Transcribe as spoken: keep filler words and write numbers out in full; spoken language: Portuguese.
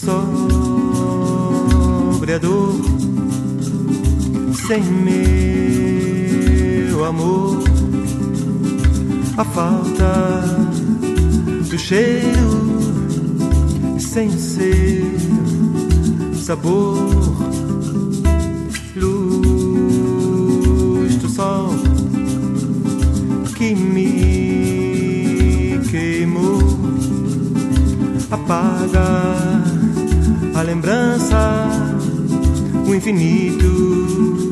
sobre a dor, sem meu amor, a falta do cheiro, sem ser sabor, luz do sol que me queimou, apaga a lembrança, o infinito